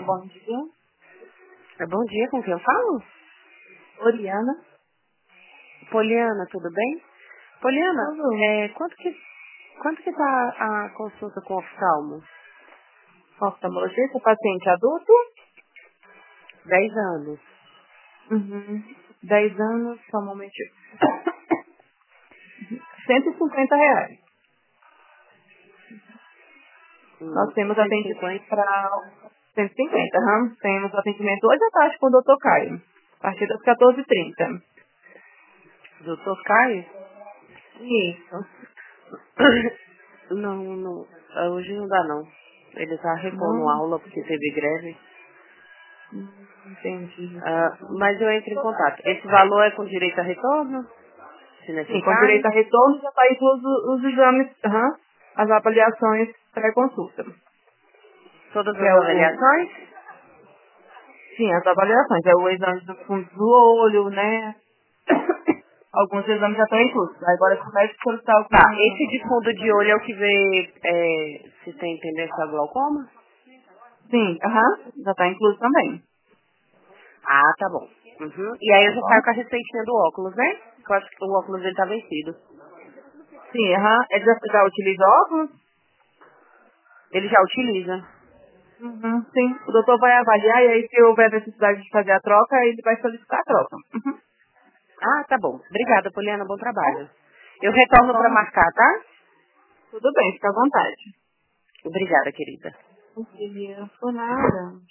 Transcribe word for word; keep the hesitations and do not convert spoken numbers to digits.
bom dia. É, bom dia, com quem eu falo? Oriana. Poliana, tudo bem? Poliana, Tudo. é, quanto que quanto que tá a consulta com o oftalmo? Oftalmologista, paciente adulto? Dez anos. Uhum. dez anos, só um momentinho. cento e cinquenta reais. Hum, Nós temos cento e atendimento cinquenta. para cento e cinquenta, uhum. Temos atendimento hoje à tarde com o doutor Caio. A partir das quatorze e trinta. Doutor Caio? Isso. Não, não. ah, Hoje não dá não. Ele tá repondo Não? aula porque teve greve. Hum, entendi. Ah, mas eu entro em contato. Esse valor é com direito a retorno, se Sim, com direito necessário? a retorno já está incluso os exames, uhum, as avaliações pré-consulta. Todas Que é as o, avaliações? sim, as avaliações. É o exame do fundo do olho, né? Alguns exames já estão inclusos. Agora, se o médico solicitar Tá, algum... esse de fundo de olho é o que vê é, se tem tendência a glaucoma? Sim, aham, já está incluso também. Ah, tá bom. Uhum. E aí Tá eu já bom? saio com a receitinha do óculos, né? Que eu acho que o óculos dele tá vencido. Sim, aham. Ele já, já utiliza óculos? Ele já utiliza. Uhum, sim. O doutor vai avaliar e aí, se houver necessidade de fazer a troca, ele vai solicitar a troca. Uhum. Ah, tá bom. Obrigada, Poliana. Bom Tá bom? trabalho. Eu Tá retorno pra bom. marcar, tá? Tudo bem, fica à vontade. Obrigada, querida. Não queria por nada.